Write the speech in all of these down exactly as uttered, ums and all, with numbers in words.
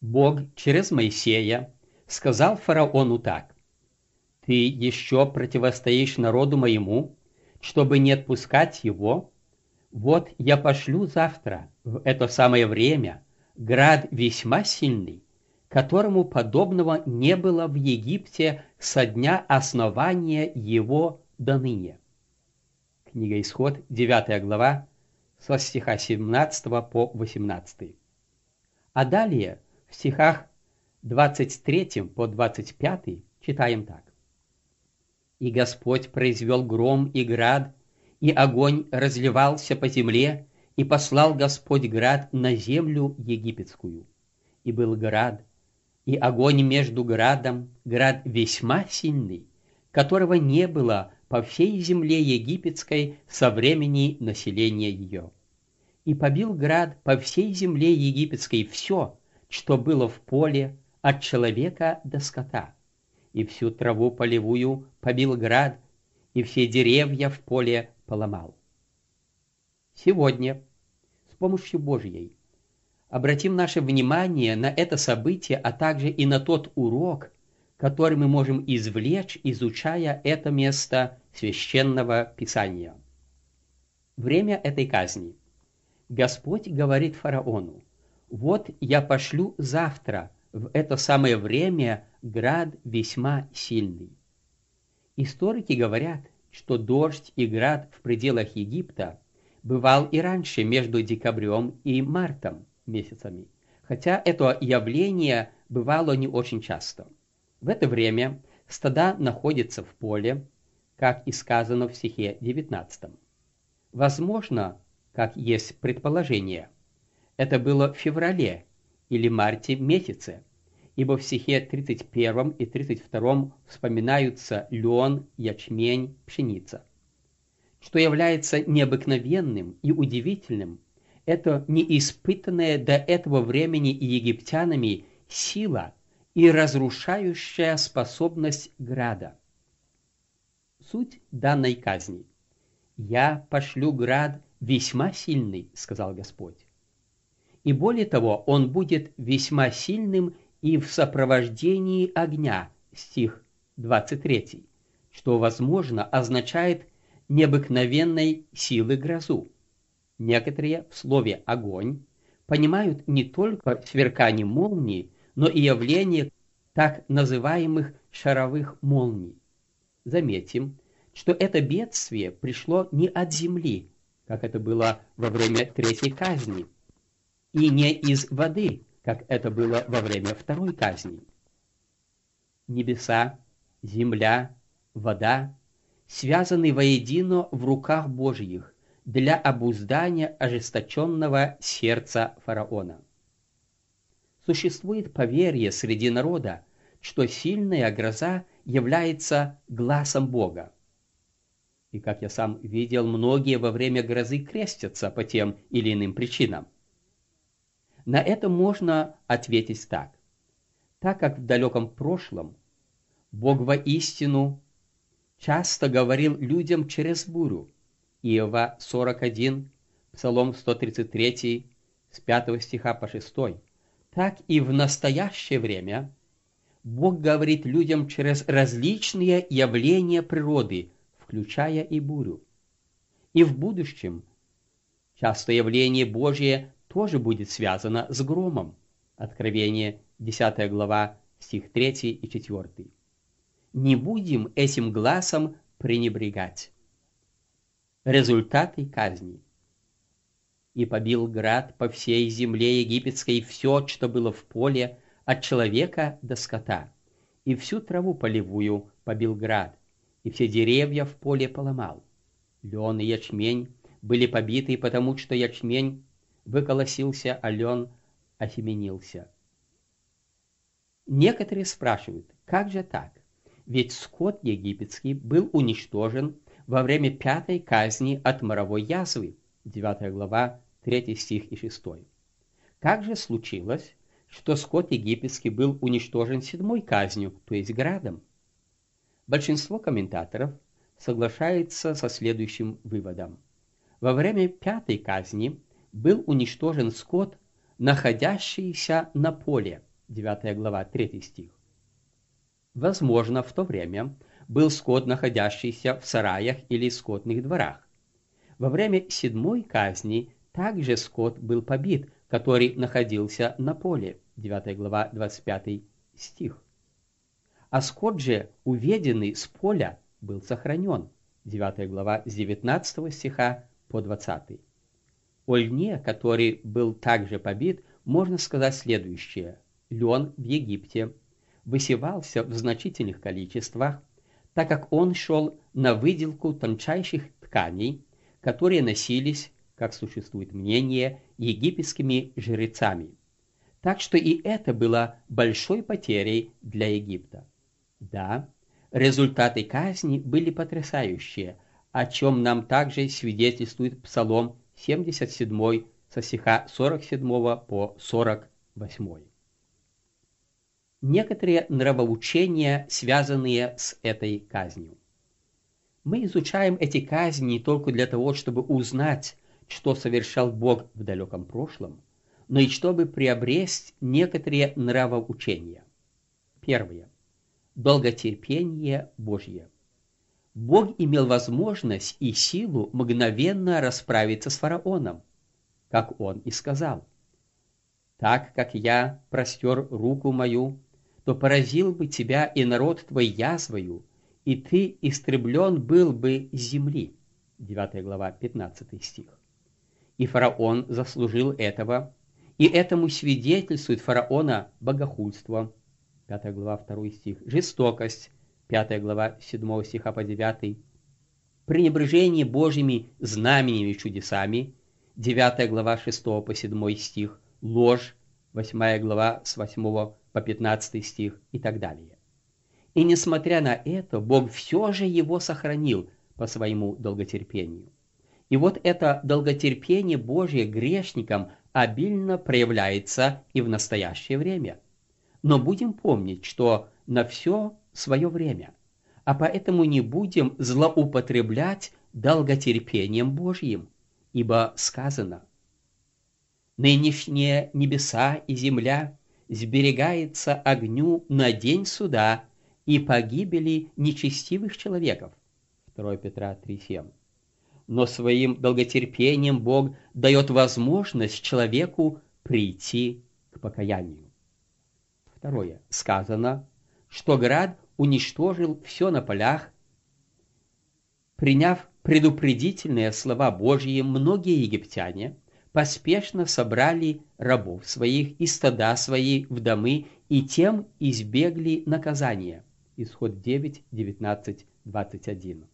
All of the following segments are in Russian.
Бог через Моисея сказал фараону так: «Ты еще противостоишь народу моему, чтобы не отпускать его? Вот я пошлю завтра, в это самое время, град весьма сильный, которому подобного не было в Египте со дня основания его до ныне». Книга Исход, девятая глава, со стиха семнадцатого по восемнадцатый. А далее, в стихах двадцать третьем по двадцать пятый, читаем так. «И Господь произвел гром и град, и огонь разливался по земле, и послал Господь град на землю египетскую. И был град, и огонь между градом, град весьма сильный, которого не было по всей земле египетской со времени населения ее. И побил град по всей земле египетской все, что было в поле, от человека до скота. И всю траву полевую побил град, и все деревья в поле поломал». Сегодня, с помощью Божьей, обратим наше внимание на это событие, а также и на тот урок, который мы можем извлечь, изучая это место Священного Писания. Время этой казни. Господь говорит фараону: «Вот я пошлю завтра, в это самое время, град весьма сильный». Историки говорят, что дождь и град в пределах Египта бывал и раньше между декабрем и мартом месяцами, хотя это явление бывало не очень часто. В это время стада находятся в поле, как и сказано в стихе девятнадцатом. Возможно, как есть предположение, это было в феврале или марте месяце, ибо в стихе тридцать первом и тридцать втором вспоминаются лен, ячмень, пшеница. Что является необыкновенным и удивительным, это неиспытанная до этого времени египтянами сила и разрушающая способность града. Суть данной казни. «Я пошлю град весьма сильный», — сказал Господь. И более того, он будет весьма сильным и в сопровождении огня, стих двадцать третий, что, возможно, означает необыкновенной силы грозу. Некоторые в слове «огонь» понимают не только сверкание молний, но и явление так называемых шаровых молний. Заметим, что это бедствие пришло не от земли, как это было во время третьей казни, и не из воды, как это было во время второй казни. Небеса, земля, вода связаны воедино в руках Божьих для обуздания ожесточенного сердца фараона. Существует поверье среди народа, что сильная гроза является гласом Бога. И, как я сам видел, многие во время грозы крестятся по тем или иным причинам. На это можно ответить так. Так как в далеком прошлом Бог воистину часто говорил людям через бурю, Иова сорок один, Псалом сто тридцать три, с пятого стиха по шестой, так и в настоящее время Бог говорит людям через различные явления природы, включая и бурю. И в будущем часто явление Божие тоже будет связано с громом. Откровение, десятая глава, стих третий и четвёртый. Не будем этим гласом пренебрегать. Результаты казни. «И побил град по всей земле египетской все, что было в поле, от человека до скота, и всю траву полевую побил град, и все деревья в поле поломал. Лен и ячмень были побиты, потому что ячмень выколосился, а лен осеменился». Некоторые спрашивают, как же так? Ведь скот египетский был уничтожен во время пятой казни от моровой язвы, девятая глава, третий стих и шестой. Как же случилось, что скот египетский был уничтожен седьмой казнью, то есть градом? Большинство комментаторов соглашается со следующим выводом. Во время пятой казни был уничтожен скот, находящийся на поле, девятая глава, третий стих. Возможно, в то время был скот, находящийся в сараях или скотных дворах. Во время седьмой казни также скот был побит, который находился на поле, девятая глава, двадцать пятый стих. А скот же, уведенный с поля, был сохранен, девятая глава, с девятнадцатого стиха по двадцатый. О льне, который был также побит, можно сказать следующее. Лен в Египте высевался в значительных количествах, так как он шел на выделку тончайших тканей, которые носились, как существует мнение, египетскими жрецами. Так что и это было большой потерей для Египта. Да, результаты казни были потрясающие, о чем нам также свидетельствует Псалом семьдесят семь со стиха сорок семь по сорок восемь. Некоторые нравоучения, связанные с этой казнью. Мы изучаем эти казни не только для того, чтобы узнать, что совершал Бог в далеком прошлом, но и чтобы приобрести некоторые нравоучения. Первое. Долготерпение Божье. Бог имел возможность и силу мгновенно расправиться с фараоном, как он и сказал. «Так как я простер руку мою, то поразил бы тебя и народ твой язвою, и ты истреблен был бы с земли». девятая глава, пятнадцатый стих. И фараон заслужил этого, и этому свидетельствует фараона богохульство, пятая глава, второй стих, жестокость, пятая глава, седьмого стиха по девятый, пренебрежение Божьими знамениями и чудесами, девятая глава, шестого по седьмой стих, ложь, восьмая глава, с восьмого по пятнадцатый стих и так далее. И несмотря на это, Бог все же его сохранил по своему долготерпению. И вот это долготерпение Божье грешникам обильно проявляется и в настоящее время. Но будем помнить, что на все свое время, а поэтому не будем злоупотреблять долготерпением Божьим, ибо сказано: «Нынешние небеса и земля сберегается огню на день суда и погибели нечестивых человеков». второе Петра три семь. Но своим долготерпением Бог дает возможность человеку прийти к покаянию. Второе. Сказано, что град уничтожил все на полях. Приняв предупредительные слова Божьи, многие египтяне поспешно собрали рабов своих и стада свои в домы, и тем избегли наказания. Исход девять, девятнадцать, двадцать один.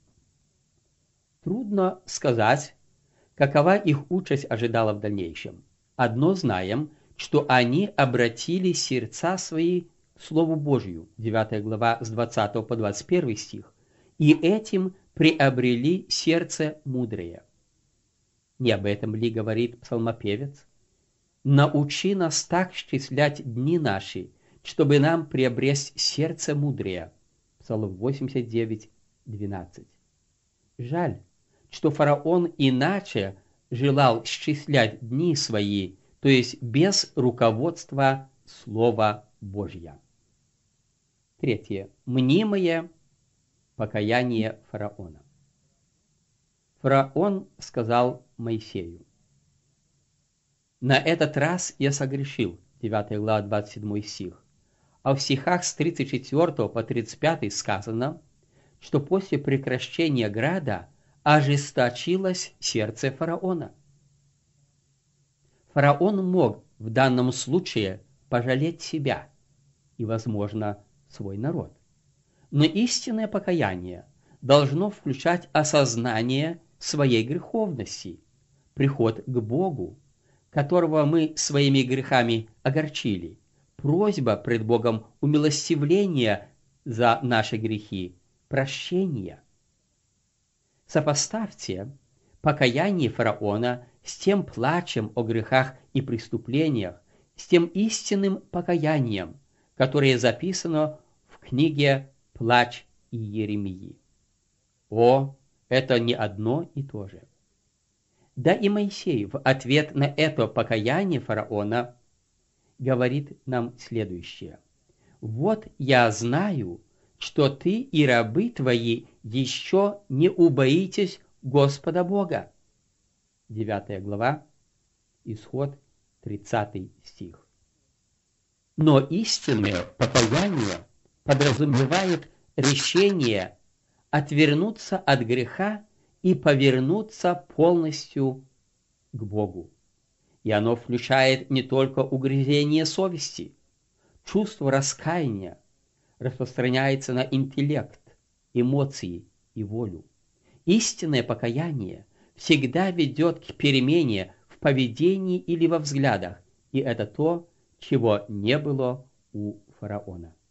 Трудно сказать, какова их участь ожидала в дальнейшем. Одно знаем, что они обратили сердца свои к Слову Божию, девятая глава с двадцатого по двадцать первый стих, и этим приобрели сердце мудрое. Не об этом ли говорит псалмопевец? «Научи нас так счислять дни наши, чтобы нам приобрести сердце мудрее». Псалом восемьдесят девять, двенадцать. Жаль, что фараон иначе желал счислять дни свои, то есть без руководства Слова Божьего. Третье. Мнимое покаяние фараона. Фараон сказал Моисею: «На этот раз я согрешил», девятая глава, двадцать седьмой стих. А в стихах с тридцать четвёртого по тридцать пятый сказано, что после прекращения града ожесточилось сердце фараона. Фараон мог в данном случае пожалеть себя и, возможно, свой народ. Но истинное покаяние должно включать осознание своей греховности, приход к Богу, которого мы своими грехами огорчили, просьба пред Богом умилостивления за наши грехи, прощения. Сопоставьте покаяние фараона с тем плачем о грехах и преступлениях, с тем истинным покаянием, которое записано в книге «Плач Иеремии». О, это не одно и то же. Да и Моисей в ответ на это покаяние фараона говорит нам следующее. «Вот я знаю, что ты и рабы твои еще не убоитесь Господа Бога». девятая глава, Исход, тридцатый стих. Но истинное покаяние подразумевает решение отвернуться от греха и повернуться полностью к Богу. И оно включает не только угрызение совести. Чувство раскаяния распространяется на интеллект, эмоции и волю. Истинное покаяние всегда ведет к перемене в поведении или во взглядах, и это то, чего не было у фараона.